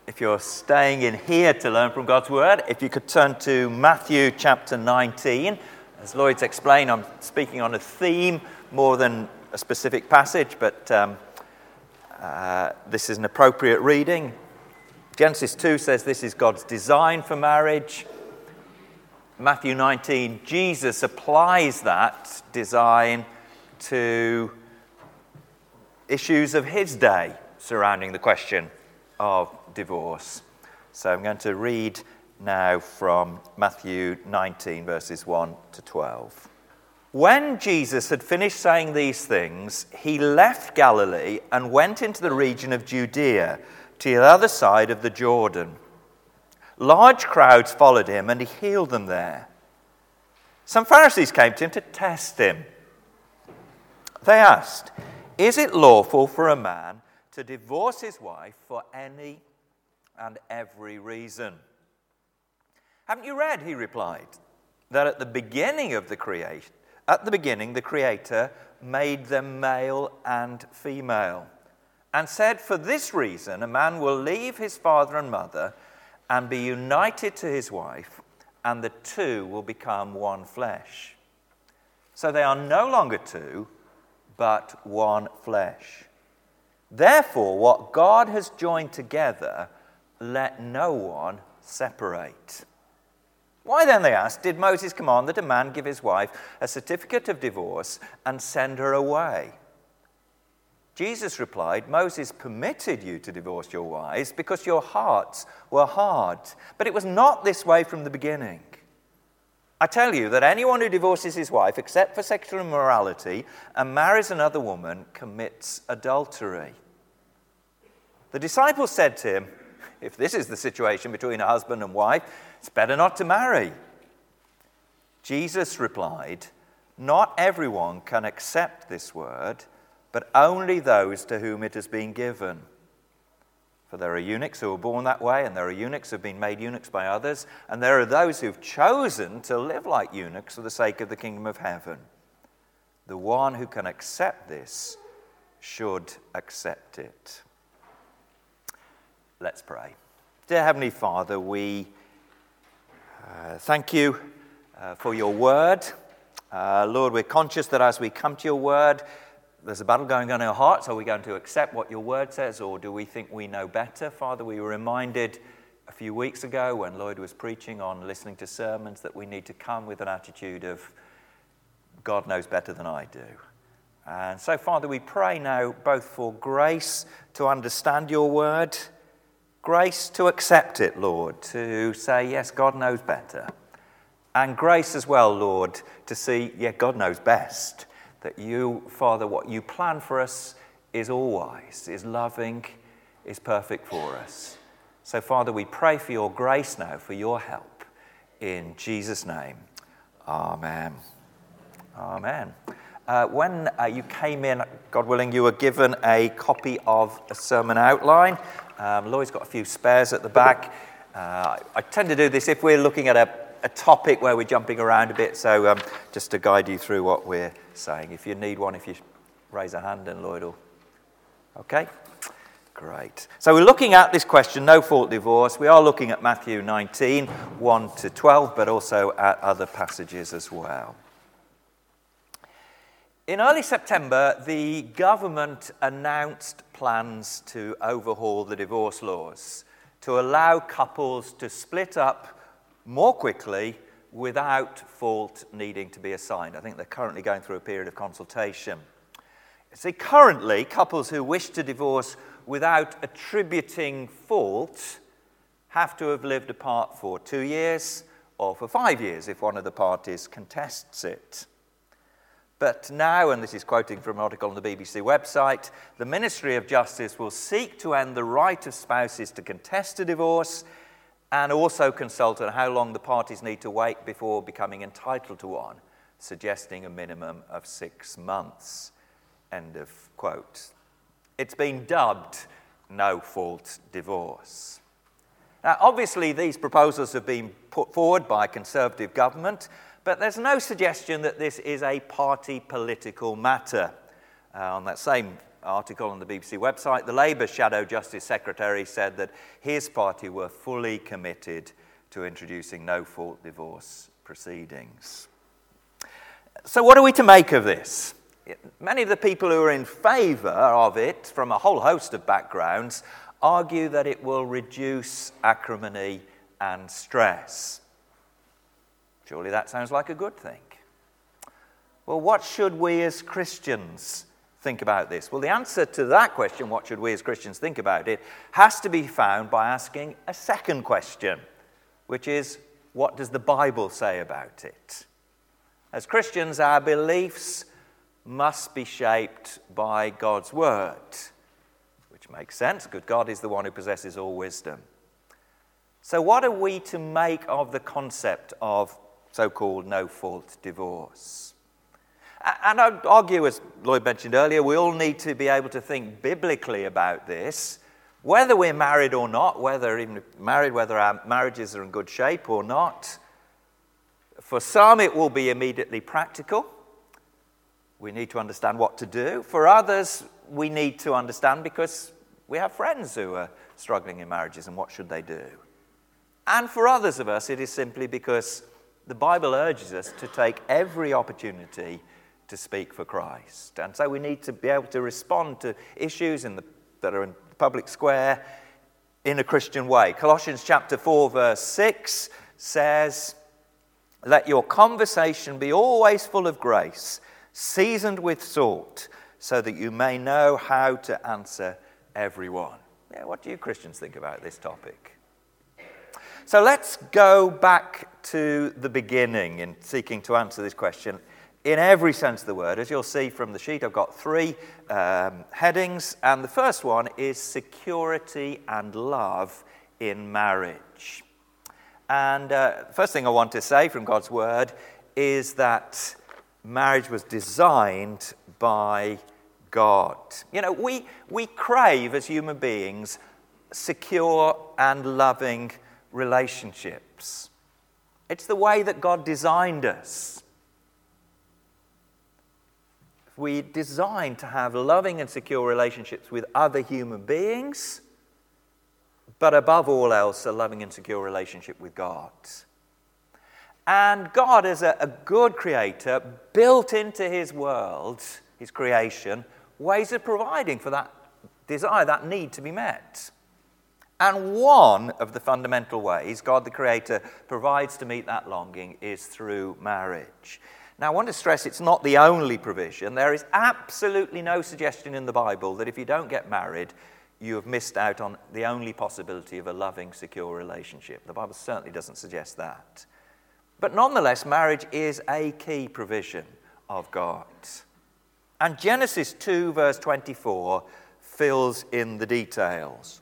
If you're staying in here to learn from God's Word, if you could turn to Matthew chapter 19. As Lloyd's explained, I'm speaking on a theme more than a specific passage, but this is an appropriate reading. Genesis 2 says this is God's design for marriage. Matthew 19, Jesus applies that design to issues of his day surrounding the question of divorce. So I'm going to read now from Matthew 19, verses 1 to 12. When Jesus had finished saying these things, he left Galilee and went into the region of Judea, to the other side of the Jordan. Large crowds followed him, and he healed them there. Some Pharisees came to him to test him. They asked, "Is it lawful for a man to divorce his wife for any and every reason?" "Haven't you read," he replied, "that at the beginning the Creator made them male and female, and said, for this reason a man will leave his father and mother and be united to his wife, and the two will become one flesh. So they are no longer two, but one flesh. Therefore, what God has joined together, let no one separate." "Why then," they asked, "did Moses command that a man give his wife a certificate of divorce and send her away?" Jesus replied, "Moses permitted you to divorce your wives because your hearts were hard. But it was not this way from the beginning. I tell you that anyone who divorces his wife except for sexual immorality and marries another woman commits adultery." The disciples said to him, "If this is the situation between a husband and wife, it's better not to marry." Jesus replied, "Not everyone can accept this word, but only those to whom it has been given. For there are eunuchs who are born that way, and there are eunuchs who have been made eunuchs by others, and there are those who've chosen to live like eunuchs for the sake of the kingdom of heaven. The one who can accept this should accept it." Let's pray. Dear Heavenly Father, we thank you for your word. Lord, we're conscious that as we come to your word, there's a battle going on in our hearts. Are we going to accept what your word says, or do we think we know better? Father, we were reminded a few weeks ago when Lloyd was preaching on listening to sermons that we need to come with an attitude of God knows better than I do. And so, Father, we pray now both for grace to understand your word, grace to accept it, Lord, to say, yes, God knows better. And grace as well, Lord, to see, yeah, God knows best. That you, Father, what you plan for us is all wise, is loving, is perfect for us. So, Father, we pray for your grace now, for your help. In Jesus' name, amen. Amen. When you came in, God willing, you were given a copy of a sermon outline. Lloyd's got a few spares at the back. I tend to do this if we're looking at a topic where we're jumping around a bit, so just to guide you through what we're saying. If you need one, if you raise a hand, and Lloyd will... Okay? Great. So we're looking at this question, no-fault divorce. We are looking at Matthew 19, 1 to 12, but also at other passages as well. In early September, the government announced plans to overhaul the divorce laws, to allow couples to split up more quickly without fault needing to be assigned. I think they're currently going through a period of consultation. See, currently, couples who wish to divorce without attributing fault have to have lived apart for 2 years or for 5 years if one of the parties contests it. But now, and this is quoting from an article on the BBC website, the Ministry of Justice will seek to end the right of spouses to contest a divorce and also consult on how long the parties need to wait before becoming entitled to one, suggesting a minimum of 6 months. End of quote. It's been dubbed no-fault divorce. Now, obviously, these proposals have been put forward by a Conservative government, but there's no suggestion that this is a party political matter. On that same article on the BBC website, the Labour Shadow Justice Secretary said that his party were fully committed to introducing no-fault divorce proceedings. So what are we to make of this? Many of the people who are in favour of it, from a whole host of backgrounds, argue that it will reduce acrimony and stress. Surely that sounds like a good thing. Well, what should we as Christians think about this? Well, the answer to that question, what should we as Christians think about it, has to be found by asking a second question, which is, what does the Bible say about it? As Christians, our beliefs must be shaped by God's word, which makes sense, because God is the one who possesses all wisdom. So what are we to make of the concept of so-called no-fault divorce? And I'd argue, as Lloyd mentioned earlier, we all need to be able to think biblically about this, whether we're married or not, whether our marriages are in good shape or not. For some, it will be immediately practical. We need to understand what to do. For others, we need to understand because we have friends who are struggling in marriages, and what should they do? And for others of us, it is simply because the Bible urges us to take every opportunity to speak for Christ. And so we need to be able to respond to issues that are in the public square in a Christian way. Colossians chapter 4, verse 6 says, "Let your conversation be always full of grace, seasoned with salt, so that you may know how to answer everyone." Yeah, what do you Christians think about this topic? So let's go back to the beginning in seeking to answer this question in every sense of the word. As you'll see from the sheet, I've got three headings, and the first one is security and love in marriage. And the first thing I want to say from God's word is that marriage was designed by God. You know, we crave as human beings secure and loving relationships. It's the way that God designed us. We designed to have loving and secure relationships with other human beings, but above all else, a loving and secure relationship with God. And God, as a good creator, built into his world, his creation, ways of providing for that desire, that need to be met. And one of the fundamental ways God the Creator provides to meet that longing is through marriage. Now, I want to stress it's not the only provision. There is absolutely no suggestion in the Bible that if you don't get married, you have missed out on the only possibility of a loving, secure relationship. The Bible certainly doesn't suggest that. But nonetheless, marriage is a key provision of God. And Genesis 2, verse 24, fills in the details.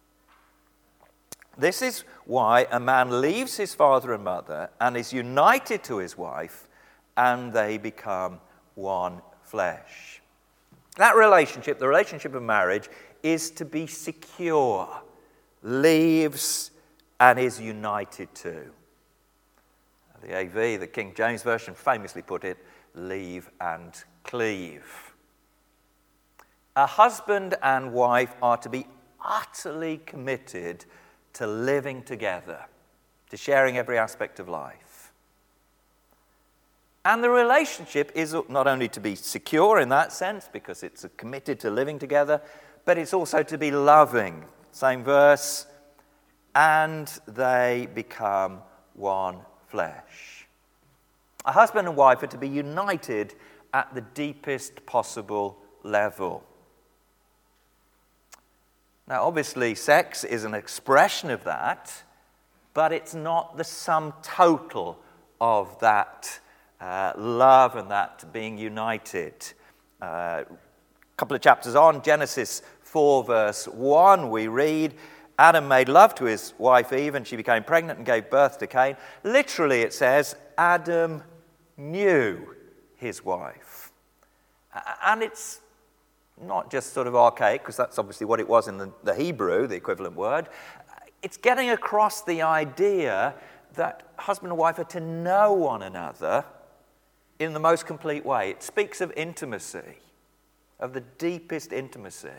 This is why a man leaves his father and mother and is united to his wife, and they become one flesh. That relationship, the relationship of marriage, is to be secure, leaves and is united to. The AV, the King James Version, famously put it, leave and cleave. A husband and wife are to be utterly committed to living together, to sharing every aspect of life. And the relationship is not only to be secure in that sense, because it's committed to living together, but it's also to be loving. Same verse, and they become one flesh. A husband and wife are to be united at the deepest possible level. Now, obviously, sex is an expression of that, but it's not the sum total of that love and that being united. A couple of chapters on, Genesis 4, verse 1, we read, Adam made love to his wife Eve, and she became pregnant and gave birth to Cain. Literally, it says, Adam knew his wife. And it's not just sort of archaic, because that's obviously what it was in the Hebrew, the equivalent word. It's getting across the idea that husband and wife are to know one another in the most complete way. It speaks of intimacy. of the deepest intimacy.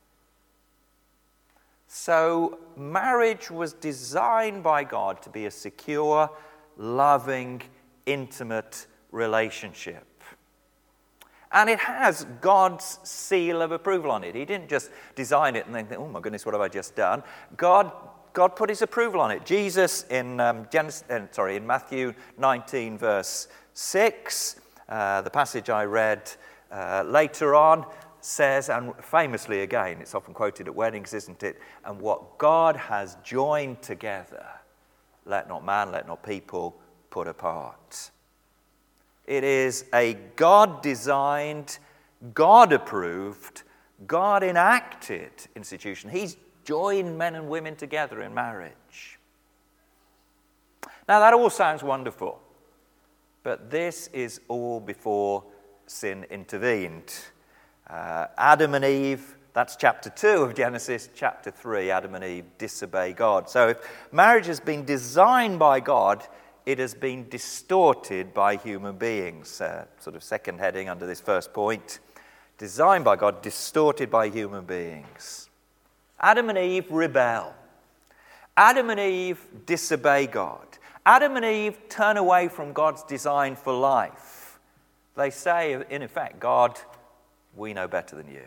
So marriage was designed by God to be a secure, loving, intimate relationship. And it has God's seal of approval on it. He didn't just design it and then think, oh my goodness, what have I just done? God put his approval on it. Jesus in Matthew 19, verse 6, the passage I read later on, says, and famously again, it's often quoted at weddings, isn't it? And what God has joined together, let not man, let not people put apart. It is a God-designed, God-approved, God-enacted institution. He's joined men and women together in marriage. Now that all sounds wonderful, but this is all before sin intervened. Adam and Eve, that's chapter 2 of Genesis. Chapter 3, Adam and Eve disobey God. So if marriage has been designed by God, it has been distorted by human beings. Sort of second heading under this first point. Designed by God, distorted by human beings. Adam and Eve rebel. Adam and Eve disobey God. Adam and Eve turn away from God's design for life. They say, in effect, God, we know better than you.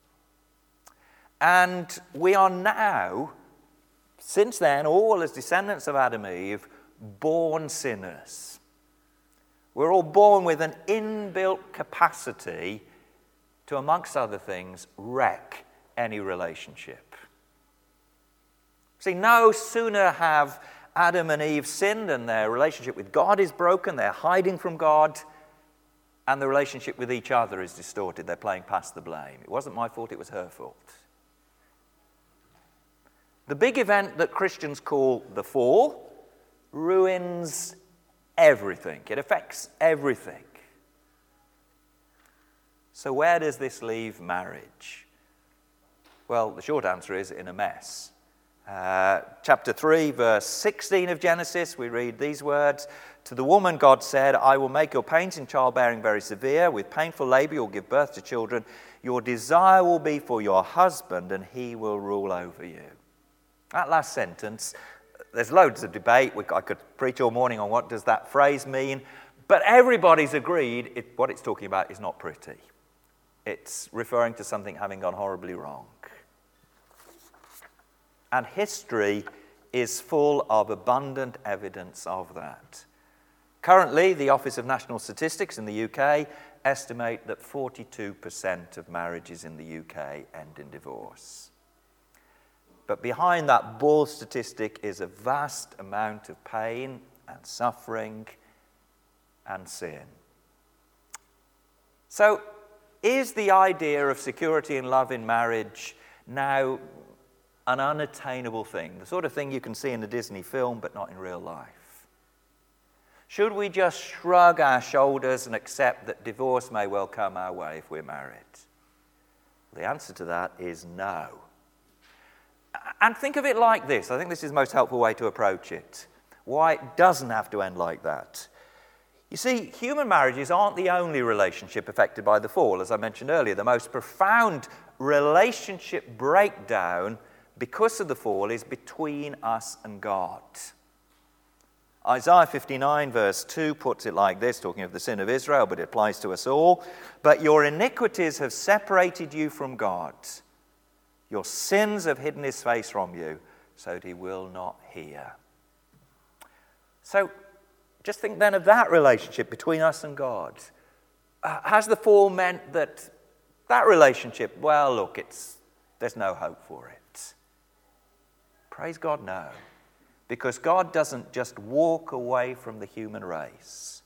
And we are now, since then, all as descendants of Adam and Eve, born sinners. We're all born with an inbuilt capacity to, amongst other things, wreck any relationship. See, no sooner have Adam and Eve sinned and their relationship with God is broken, they're hiding from God, and the relationship with each other is distorted. They're playing pass the blame. It wasn't my fault, it was her fault. The big event that Christians call the fall ruins everything. It affects everything. So where does this leave marriage? Well, the short answer is in a mess. Chapter 3, verse 16 of Genesis, we read these words. To the woman God said, I will make your pains in childbearing very severe. With painful labor you'll give birth to children. Your desire will be for your husband, and he will rule over you. That last sentence, there's loads of debate. I could preach all morning on what does that phrase mean. But everybody's agreed what it's talking about is not pretty. It's referring to something having gone horribly wrong. And history is full of abundant evidence of that. Currently, the Office of National Statistics in the UK estimate that 42% of marriages in the UK end in divorce. But behind that bald statistic is a vast amount of pain and suffering and sin. So, is the idea of security and love in marriage now an unattainable thing? The sort of thing you can see in a Disney film, but not in real life? Should we just shrug our shoulders and accept that divorce may well come our way if we're married? The answer to that is no. And think of it like this. I think this is the most helpful way to approach it. Why it doesn't have to end like that. You see, human marriages aren't the only relationship affected by the fall. As I mentioned earlier, the most profound relationship breakdown because of the fall is between us and God. Isaiah 59 verse 2 puts it like this, talking of the sin of Israel, but it applies to us all. But your iniquities have separated you from God. Your sins have hidden his face from you, so that he will not hear. So, just think then of that relationship between us and God. Has the fall meant that relationship, well, look, there's no hope for it? Praise God, no. Because God doesn't just walk away from the human race.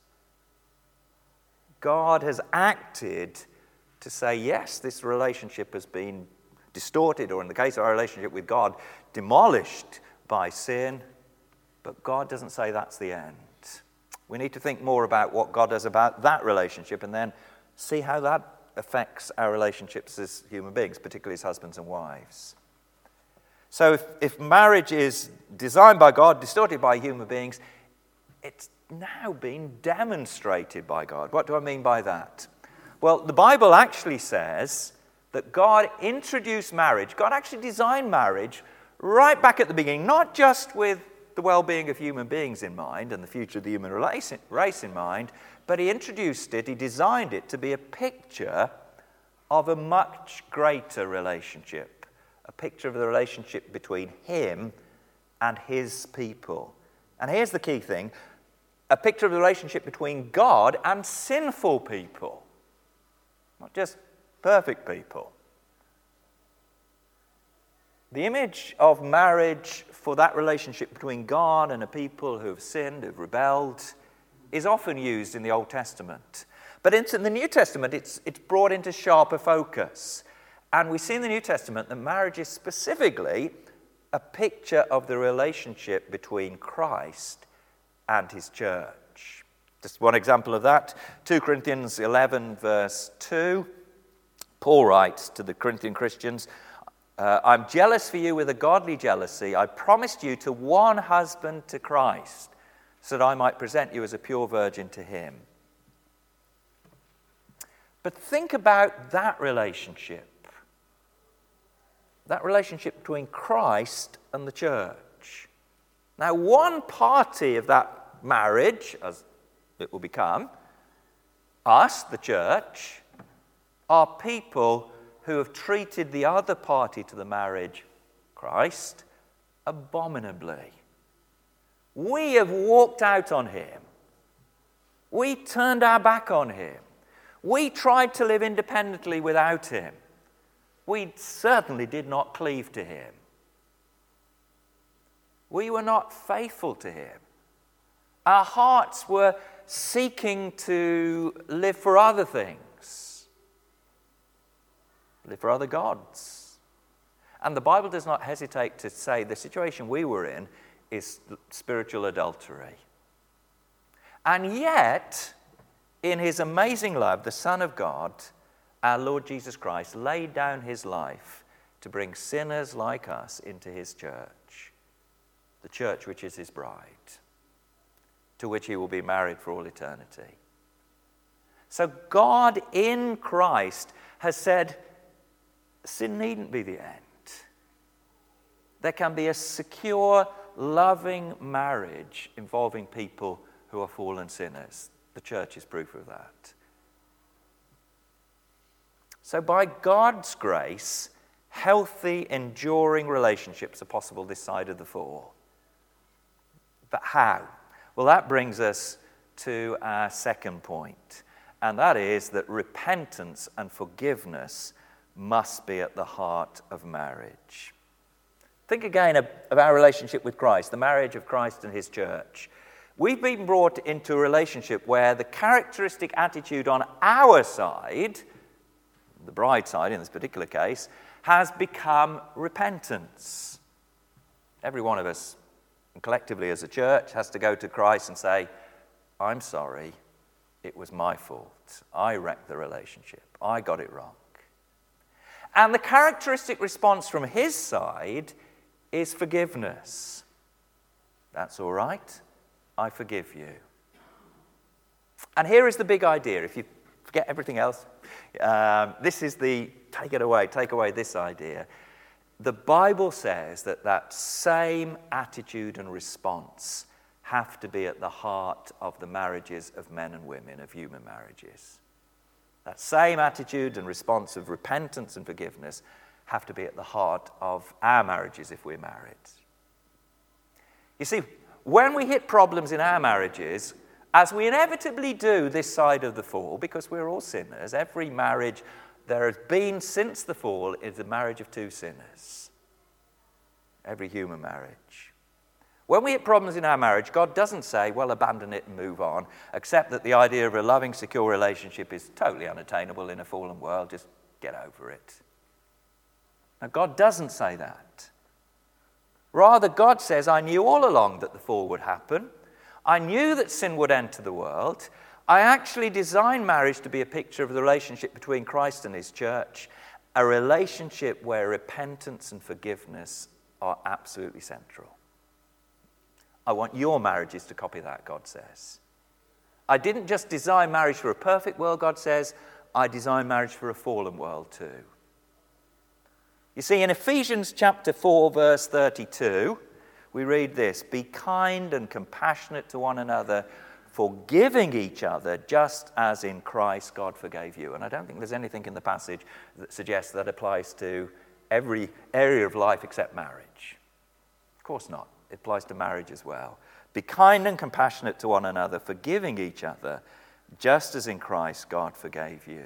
God has acted to say, yes, this relationship has been distorted, or in the case of our relationship with God, demolished by sin, but God doesn't say that's the end. We need to think more about what God does about that relationship and then see how that affects our relationships as human beings, particularly as husbands and wives. So if marriage is designed by God, distorted by human beings, it's now been demonstrated by God. What do I mean by that? Well, the Bible actually says that God introduced marriage, God actually designed marriage right back at the beginning, not just with the well-being of human beings in mind and the future of the human race in mind, but he introduced it, he designed it to be a picture of a much greater relationship, a picture of the relationship between him and his people. And here's the key thing, a picture of the relationship between God and sinful people, not just perfect people. The image of marriage for that relationship between God and a people who have sinned, who've rebelled, is often used in the Old Testament. But in the New Testament, it's brought into sharper focus. And we see in the New Testament that marriage is specifically a picture of the relationship between Christ and his church. Just one example of that, 2 Corinthians 11, verse 2. Paul writes to the Corinthian Christians, I'm jealous for you with a godly jealousy. I promised you to one husband, to Christ, so that I might present you as a pure virgin to him. But think about that relationship between Christ and the church. Now, one party of that marriage, as it will become, us, the church, are people who have treated the other party to the marriage, Christ, abominably. We have walked out on him. We turned our back on him. We tried to live independently without him. We certainly did not cleave to him. We were not faithful to him. Our hearts were seeking to live for other things, live for other gods. And the Bible does not hesitate to say the situation we were in is spiritual adultery. And yet, in his amazing love, the Son of God, our Lord Jesus Christ, laid down his life to bring sinners like us into his church, the church which is his bride, to which he will be married for all eternity. So God in Christ has said, sin needn't be the end. There can be a secure, loving marriage involving people who are fallen sinners. The church is proof of that. So by God's grace, healthy, enduring relationships are possible this side of the fall. But how? Well, that brings us to our second point, and that is that repentance and forgiveness must be at the heart of marriage. Think again of our relationship with Christ, the marriage of Christ and his church. We've been brought into a relationship where the characteristic attitude on our side, the bride side in this particular case, has become repentance. Every one of us, and collectively as a church, has to go to Christ and say, I'm sorry, it was my fault. I wrecked the relationship. I got it wrong. And the characteristic response from his side is forgiveness. That's all right. I forgive you. And here is the big idea. If you forget everything else, this is the take away this idea. The Bible says that same attitude and response have to be at the heart of the marriages of men and women, of human marriages. That same attitude and response of repentance and forgiveness have to be at the heart of our marriages if we're married. You see, when we hit problems in our marriages, as we inevitably do this side of the fall, because we're all sinners, every marriage there has been since the fall is a marriage of two sinners. Every human marriage. When we hit problems in our marriage, God doesn't say, well, abandon it and move on, except that the idea of a loving, secure relationship is totally unattainable in a fallen world. Just get over it. Now, God doesn't say that. Rather, God says, I knew all along that the fall would happen. I knew that sin would enter the world. I actually designed marriage to be a picture of the relationship between Christ and his church, a relationship where repentance and forgiveness are absolutely central. I want your marriages to copy that, God says. I didn't just design marriage for a perfect world, God says. I designed marriage for a fallen world too. You see, in Ephesians chapter 4, verse 32, we read this: "Be kind and compassionate to one another, forgiving each other, just as in Christ God forgave you." And I don't think there's anything in the passage that suggests that applies to every area of life except marriage. Of course not. It applies to marriage as well. Be kind and compassionate to one another, forgiving each other, just as in Christ God forgave you.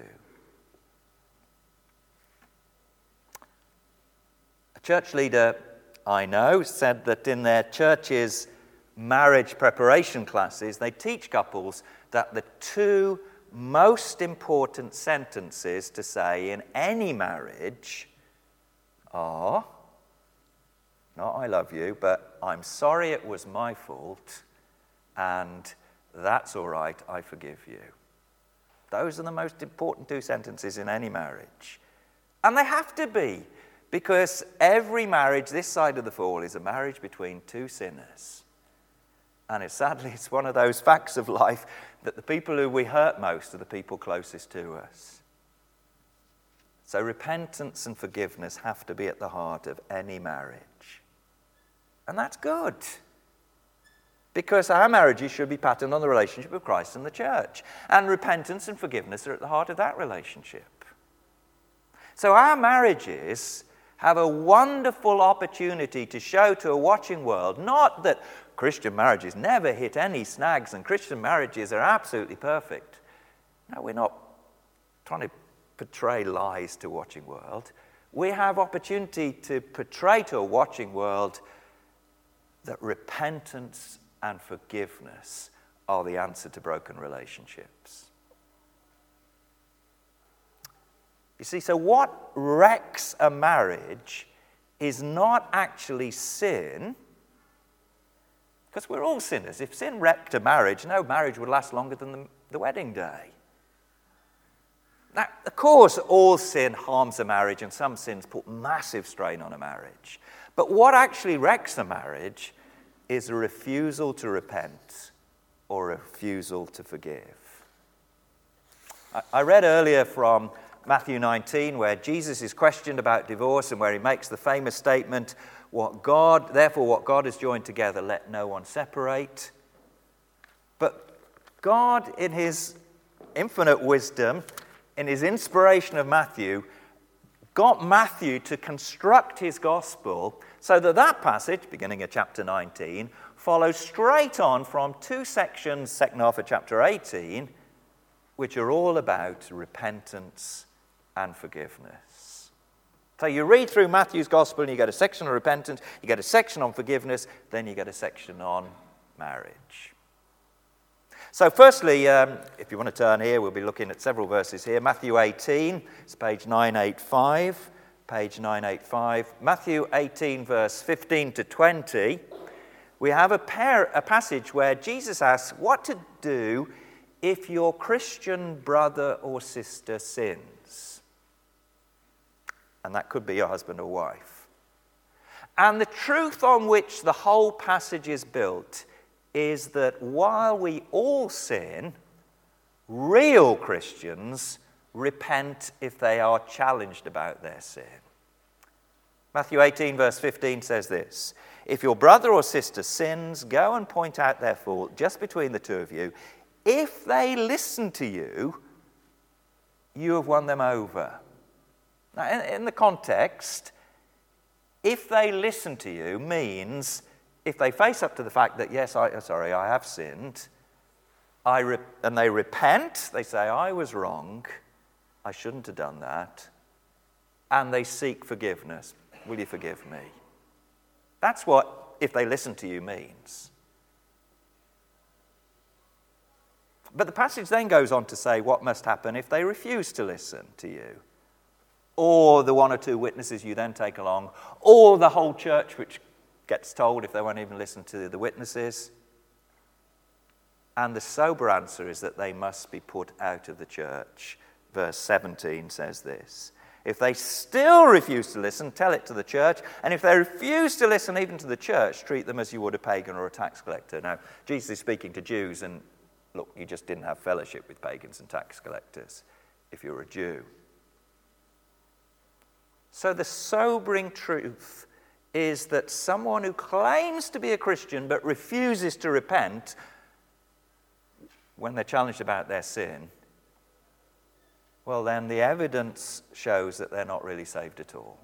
A church leader I know said that in their church's marriage preparation classes, they teach couples that the two most important sentences to say in any marriage are not "I love you," but "I'm sorry it was my fault," and "that's all right, I forgive you." Those are the most important two sentences in any marriage. And they have to be, because every marriage this side of the fall is a marriage between two sinners. And sadly, it's one of those facts of life that the people who we hurt most are the people closest to us. So repentance and forgiveness have to be at the heart of any marriage. And that's good, because our marriages should be patterned on the relationship of Christ and the church. And repentance and forgiveness are at the heart of that relationship. So our marriages have a wonderful opportunity to show to a watching world, not that Christian marriages never hit any snags and Christian marriages are absolutely perfect. No, we're not trying to portray lies to a watching world. We have opportunity to portray to a watching world that repentance and forgiveness are the answer to broken relationships. You see, so what wrecks a marriage is not actually sin, because we're all sinners. If sin wrecked a marriage, no marriage would last longer than the wedding day. Now, of course, all sin harms a marriage, and some sins put massive strain on a marriage. But what actually wrecks a marriage is a refusal to repent or a refusal to forgive. I read earlier from Matthew 19, where Jesus is questioned about divorce and where he makes the famous statement, "Therefore what God has joined together, let no one separate." But God, in his infinite wisdom, in his inspiration of Matthew, got Matthew to construct his gospel so that that passage, beginning at chapter 19, follows straight on from two sections, second half of chapter 18, which are all about repentance and forgiveness. So you read through Matthew's gospel and you get a section on repentance, you get a section on forgiveness, then you get a section on marriage. So firstly, if you want to turn here, we'll be looking at several verses here. Matthew 18, it's page 985. Page 985. Matthew 18, verse 15 to 20. We have a passage where Jesus asks what to do if your Christian brother or sister sins. And that could be your husband or wife. And the truth on which the whole passage is built is that while we all sin, real Christians repent if they are challenged about their sin. Matthew 18, verse 15 says this: "If your brother or sister sins, go and point out their fault just between the two of you. If they listen to you, you have won them over." Now, in the context, if they listen to you means if they face up to the fact that, yes, I have sinned, and they repent, they say, "I was wrong, I shouldn't have done that," and they seek forgiveness. "Will you forgive me?" That's what "if they listen to you" means. But the passage then goes on to say what must happen if they refuse to listen to you, or the one or two witnesses you then take along, or the whole church which gets told if they won't even listen to the witnesses. And the sober answer is that they must be put out of the church. Verse 17 says this: "If they still refuse to listen, tell it to the church. And if they refuse to listen even to the church, treat them as you would a pagan or a tax collector." Now, Jesus is speaking to Jews, and look, you just didn't have fellowship with pagans and tax collectors if you're a Jew. So the sobering truth is that someone who claims to be a Christian but refuses to repent when they're challenged about their sin, well, then the evidence shows that they're not really saved at all.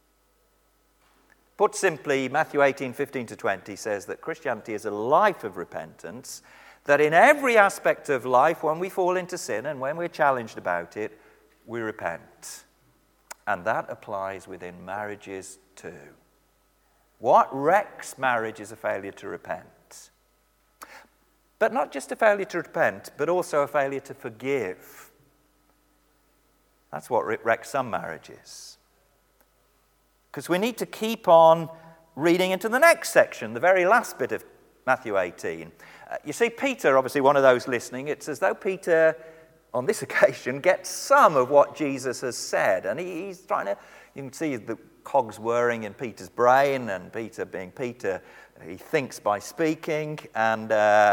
Put simply, Matthew 18:15-20 says that Christianity is a life of repentance, that in every aspect of life, when we fall into sin and when we're challenged about it, we repent. And that applies within marriages too. What wrecks marriage is a failure to repent. But not just a failure to repent, but also a failure to forgive. That's what wrecks some marriages. Because we need to keep on reading into the next section, the very last bit of Matthew 18. You see, Peter, obviously one of those listening, it's as though Peter, on this occasion, gets some of what Jesus has said. And he's trying to, you can see the cogs whirring in Peter's brain, and Peter being Peter, he thinks by speaking, and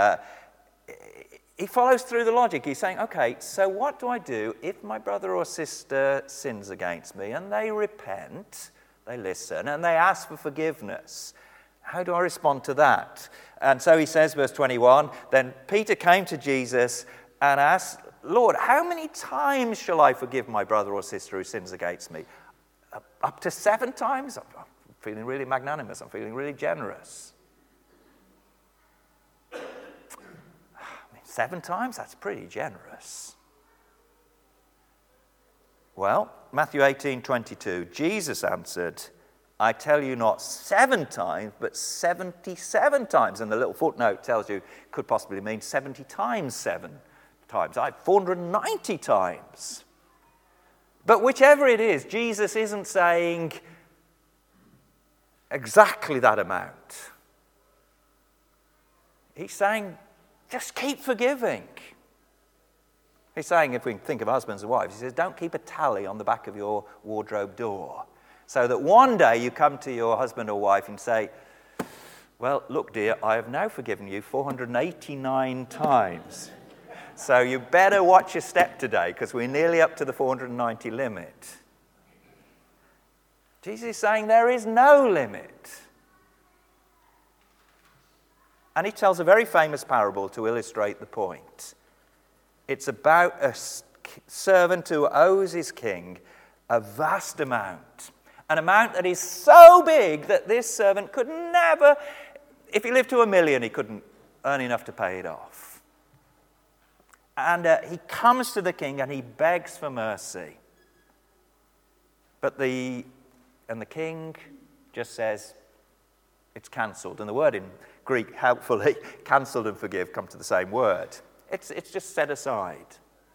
he follows through the logic. He's saying, okay, so what do I do if my brother or sister sins against me and they repent, they listen, and they ask for forgiveness? How do I respond to that? And so he says, verse 21, then Peter came to Jesus and asked, Lord, how many times shall I forgive my brother or sister who sins against me? Up to 7 times? I'm feeling really magnanimous. I'm feeling really generous. 7 times? That's pretty generous. Well, Matthew 18:22, Jesus answered, I tell you not 7 times, but 77 times. And the little footnote tells you it could possibly mean 70 times 7 times. 490 times. But whichever it is, Jesus isn't saying exactly that amount. He's saying, just keep forgiving. He's saying, if we think of husbands and wives, he says, don't keep a tally on the back of your wardrobe door. So that one day you come to your husband or wife and say, well, look, dear, I have now forgiven you 489 times. So you better watch your step today, because we're nearly up to the 490 limit. Jesus is saying there is no limit. And he tells a very famous parable to illustrate the point. It's about a servant who owes his king a vast amount. An amount that is so big that this servant could never, if he lived to 1 million, he couldn't earn enough to pay it off. And he comes to the king and he begs for mercy. But the king just says, it's cancelled. And the word in Greek, helpfully, cancelled and forgive come to the same word. It's just set aside.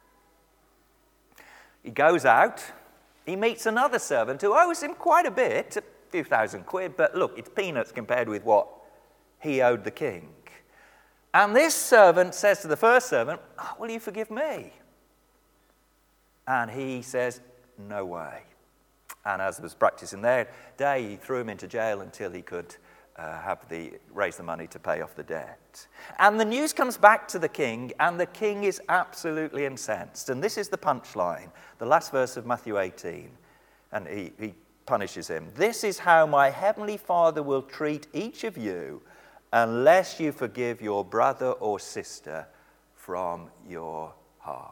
He goes out. He meets another servant who owes him quite a bit, a few thousand quid, but look, it's peanuts compared with what he owed the king. And this servant says to the first servant, oh, will you forgive me? And he says, no way. And as was practice in their day, he threw him into jail until he could raise the money to pay off the debt. And the news comes back to the king, and the king is absolutely incensed. And this is the punchline, the last verse of Matthew 18. And he punishes him. This is how my heavenly Father will treat each of you unless you forgive your brother or sister from your heart.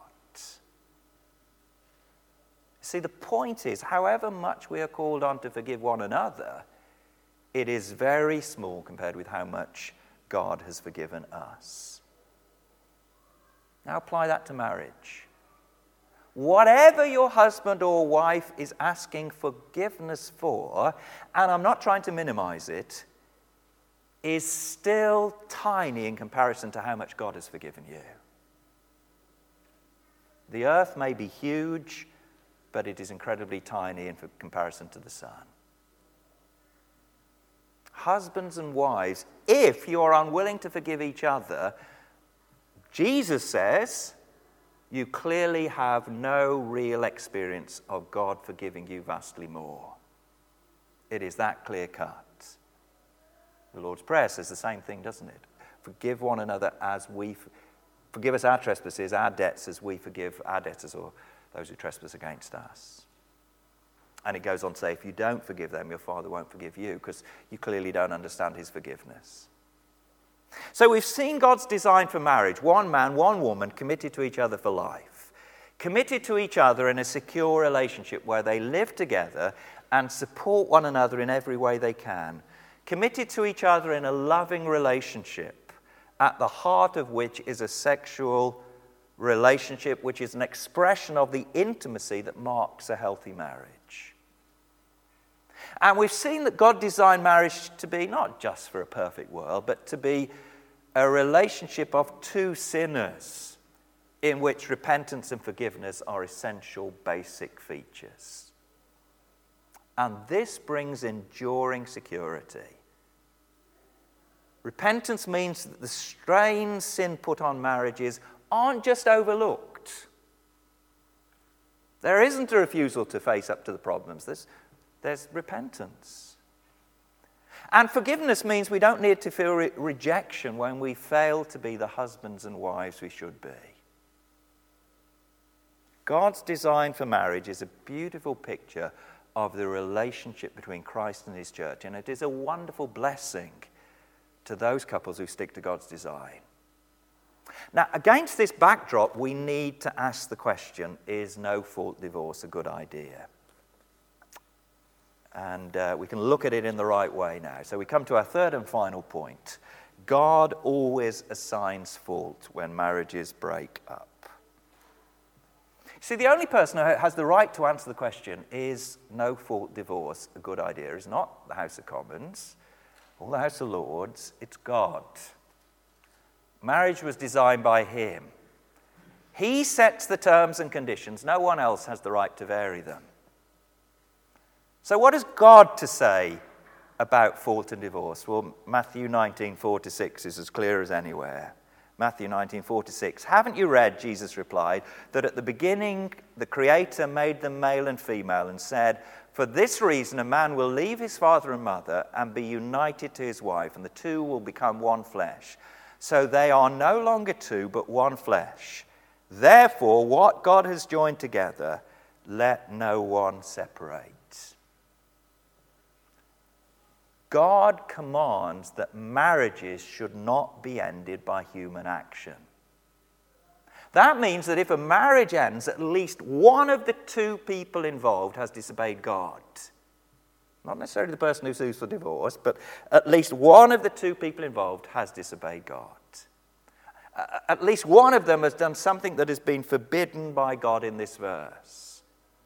See, the point is, however much we are called on to forgive one another, it is very small compared with how much God has forgiven us. Now apply that to marriage. Whatever your husband or wife is asking forgiveness for, and I'm not trying to minimize it, is still tiny in comparison to how much God has forgiven you. The earth may be huge, but it is incredibly tiny in comparison to the sun. Husbands and wives, if you're unwilling to forgive each other, Jesus says you clearly have no real experience of God forgiving you vastly more. It is that clear cut. The Lord's Prayer says the same thing, doesn't it? Forgive one another as forgive us our trespasses, our debts, as we forgive our debtors or those who trespass against us. And it goes on to say, if you don't forgive them, your Father won't forgive you, because you clearly don't understand his forgiveness. So we've seen God's design for marriage. One man, one woman, committed to each other for life. Committed to each other in a secure relationship where they live together and support one another in every way they can. Committed to each other in a loving relationship, at the heart of which is a sexual relationship, which is an expression of the intimacy that marks a healthy marriage. And we've seen that God designed marriage to be not just for a perfect world, but to be a relationship of two sinners in which repentance and forgiveness are essential basic features. And this brings enduring security. Repentance means that the strain sin put on marriages aren't just overlooked. There isn't a refusal to face up to the problems. There's repentance. And forgiveness means we don't need to feel rejection when we fail to be the husbands and wives we should be. God's design for marriage is a beautiful picture of the relationship between Christ and his church, and it is a wonderful blessing to those couples who stick to God's design. Now, against this backdrop, we need to ask the question, is no-fault divorce a good idea? And we can look at it in the right way now. So we come to our third and final point. God always assigns fault when marriages break up. See, the only person who has the right to answer the question, is no-fault divorce a good idea, is not the House of Commons or the House of Lords, it's God. Marriage was designed by him. He sets the terms and conditions. No one else has the right to vary them. So what has God to say about fault and divorce? Well, Matthew 19:4-6 is as clear as anywhere. Matthew 19:4-6. Haven't you read, Jesus replied, that at the beginning the Creator made them male and female and said, for this reason a man will leave his father and mother and be united to his wife, and the two will become one flesh. So they are no longer two, but one flesh. Therefore, what God has joined together, let no one separate. God commands that marriages should not be ended by human action. That means that if a marriage ends, at least one of the two people involved has disobeyed God. Not necessarily the person who sues for divorce, but at least one of the two people involved has disobeyed God. At least one of them has done something that has been forbidden by God in this verse.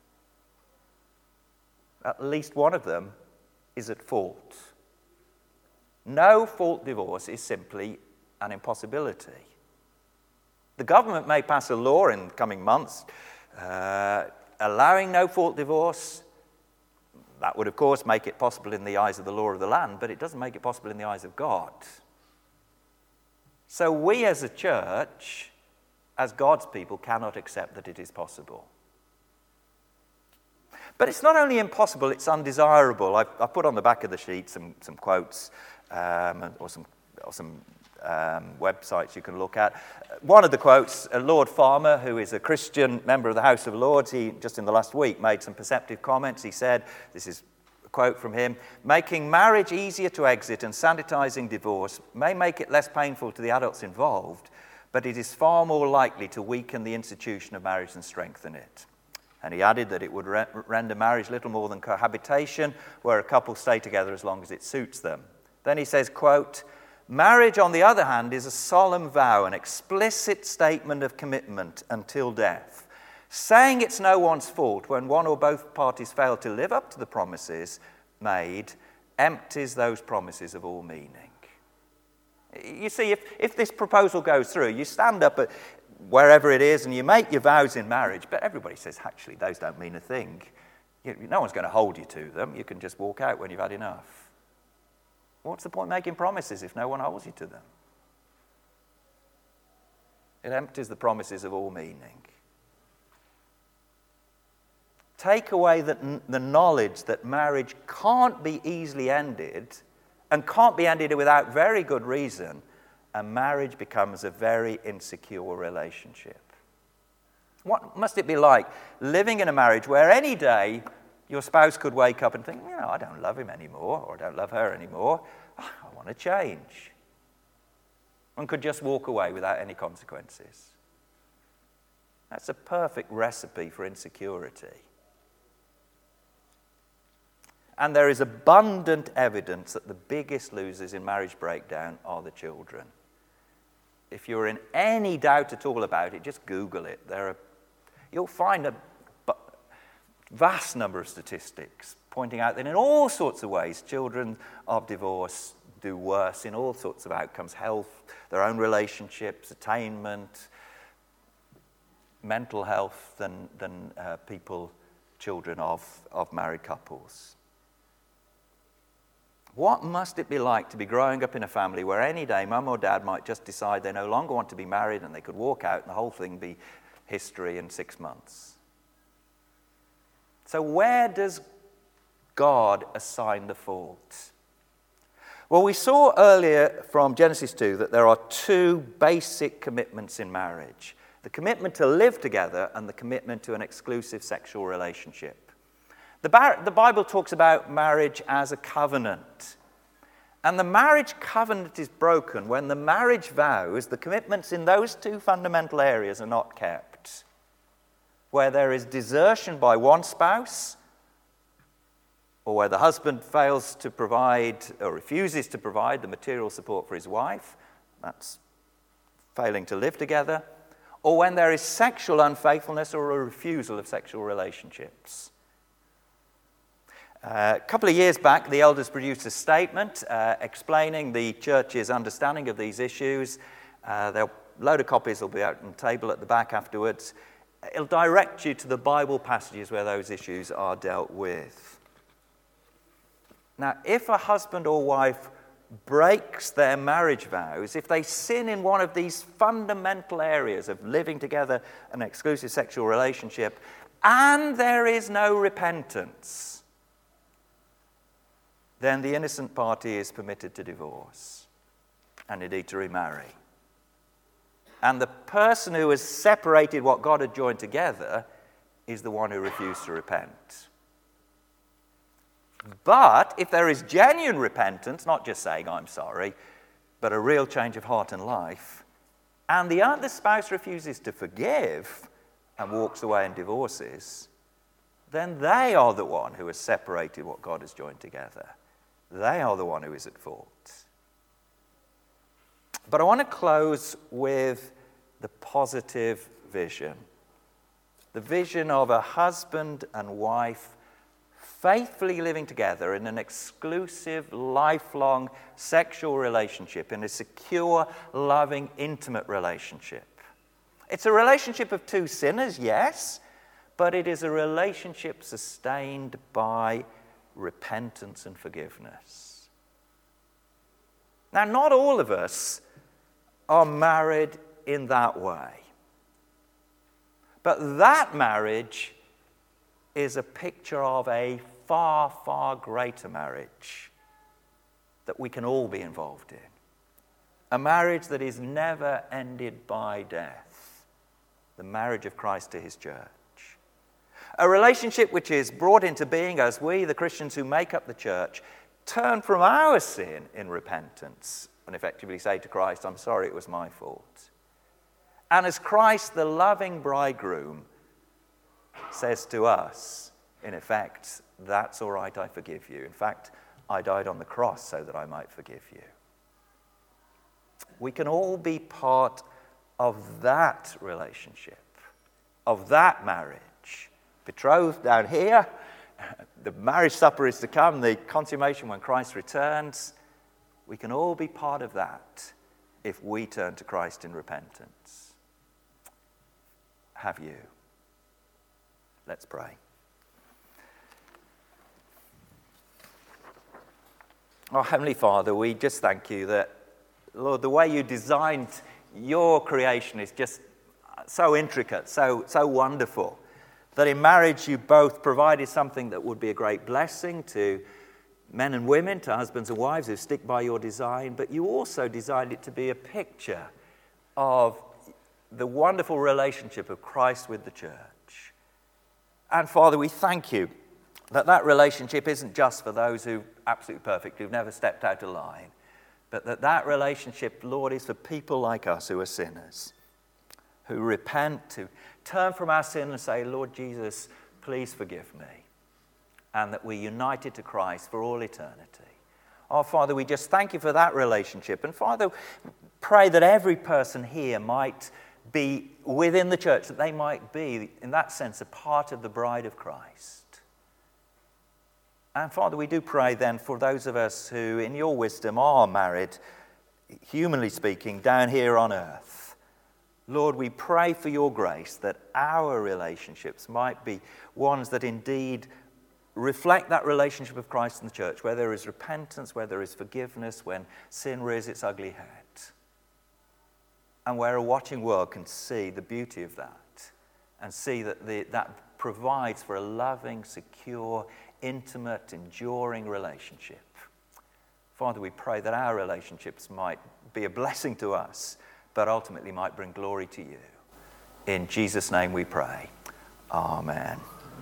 At least one of them is at fault. No-fault divorce is simply an impossibility. The government may pass a law in the coming months allowing no-fault divorce. That would, of course, make it possible in the eyes of the law of the land, but it doesn't make it possible in the eyes of God. So we as a church, as God's people, cannot accept that it is possible. But it's not only impossible, it's undesirable. I've put on the back of the sheet some quotes or some websites you can look at. One of the quotes, Lord Farmer, who is a Christian member of the House of Lords, he just in the last week made some perceptive comments. He said, this is a quote from him, making marriage easier to exit and sanitizing divorce may make it less painful to the adults involved, but it is far more likely to weaken the institution of marriage than strengthen it. And he added that it would render marriage little more than cohabitation, where a couple stay together as long as it suits them. Then he says, quote, marriage, on the other hand, is a solemn vow, an explicit statement of commitment until death. Saying it's no one's fault when one or both parties fail to live up to the promises made empties those promises of all meaning. You see, if this proposal goes through, you stand up at wherever it is and you make your vows in marriage, but everybody says, actually, those don't mean a thing. No one's going to hold you to them. You can just walk out when you've had enough. What's the point making promises if no one holds you to them? It empties the promises of all meaning. Take away the knowledge that marriage can't be easily ended and can't be ended without very good reason, and marriage becomes a very insecure relationship. What must it be like living in a marriage where any day Your spouse could wake up and think, I don't love him anymore, or I don't love her anymore. I want to change. And could just walk away without any consequences. That's a perfect recipe for insecurity. And there is abundant evidence that the biggest losers in marriage breakdown are the children. If you're in any doubt at all about it, just Google it. You'll find a vast number of statistics pointing out that in all sorts of ways, children of divorce do worse in all sorts of outcomes: health, their own relationships, attainment, mental health, than children of married couples. What must it be like to be growing up in a family where any day mum or dad might just decide they no longer want to be married and they could walk out and the whole thing be history in 6 months? So where does God assign the fault? Well, we saw earlier from Genesis 2 that there are two basic commitments in marriage: the commitment to live together and the commitment to an exclusive sexual relationship. The Bible talks about marriage as a covenant. And the marriage covenant is broken when the marriage vows, the commitments in those two fundamental areas, are not kept. Where there is desertion by one spouse, or where the husband fails to provide or refuses to provide the material support for his wife, that's failing to live together, or when there is sexual unfaithfulness or a refusal of sexual relationships. A couple of years back, the elders produced a statement explaining the church's understanding of these issues. A load of copies will be out on the table at the back afterwards. It'll direct you to the Bible passages where those issues are dealt with. Now, if a husband or wife breaks their marriage vows, if they sin in one of these fundamental areas of living together, an exclusive sexual relationship, and there is no repentance, then the innocent party is permitted to divorce and indeed to remarry. And the person who has separated what God had joined together is the one who refused to repent. But if there is genuine repentance, not just saying I'm sorry, but a real change of heart and life, and the other spouse refuses to forgive and walks away and divorces, then they are the one who has separated what God has joined together. They are the one who is at fault. But I want to close with the positive vision. The vision of a husband and wife faithfully living together in an exclusive, lifelong sexual relationship, in a secure, loving, intimate relationship. It's a relationship of two sinners, yes, but it is a relationship sustained by repentance and forgiveness. Now, not all of us are married in that way. But that marriage is a picture of a far, far greater marriage that we can all be involved in. A marriage that is never ended by death. The marriage of Christ to his church. A relationship which is brought into being as we, the Christians who make up the church, turn from our sin in repentance and effectively say to Christ, I'm sorry, it was my fault. And as Christ, the loving bridegroom, says to us, in effect, that's all right, I forgive you. In fact, I died on the cross so that I might forgive you. We can all be part of that relationship, of that marriage. Betrothed down here, the marriage supper is to come, the consummation when Christ returns. We can all be part of that if we turn to Christ in repentance. Have you? Let's pray. Oh, Heavenly Father, we just thank you that, Lord, the way you designed your creation is just so intricate, so wonderful, that in marriage you both provided something that would be a great blessing to men and women, to husbands and wives who stick by your design, but you also designed it to be a picture of the wonderful relationship of Christ with the church. And Father, we thank you That relationship isn't just for those who are absolutely perfect, who've never stepped out of line, but that relationship, Lord, is for people like us who are sinners, who repent, to turn from our sin and say, Lord Jesus, please forgive me. And that we're united to Christ for all eternity. Oh, Father, we just thank you for that relationship. And Father, pray that every person here might be within the church, that they might be, in that sense, a part of the bride of Christ. And Father, we do pray then for those of us who, in your wisdom, are married, humanly speaking, down here on earth. Lord, we pray for your grace that our relationships might be ones that indeed reflect that relationship of Christ and the church, where there is repentance, where there is forgiveness, when sin rears its ugly head. And where a watching world can see the beauty of that and see that that provides for a loving, secure, intimate, enduring relationship. Father, we pray that our relationships might be a blessing to us, but ultimately might bring glory to you. In Jesus' name we pray. Amen.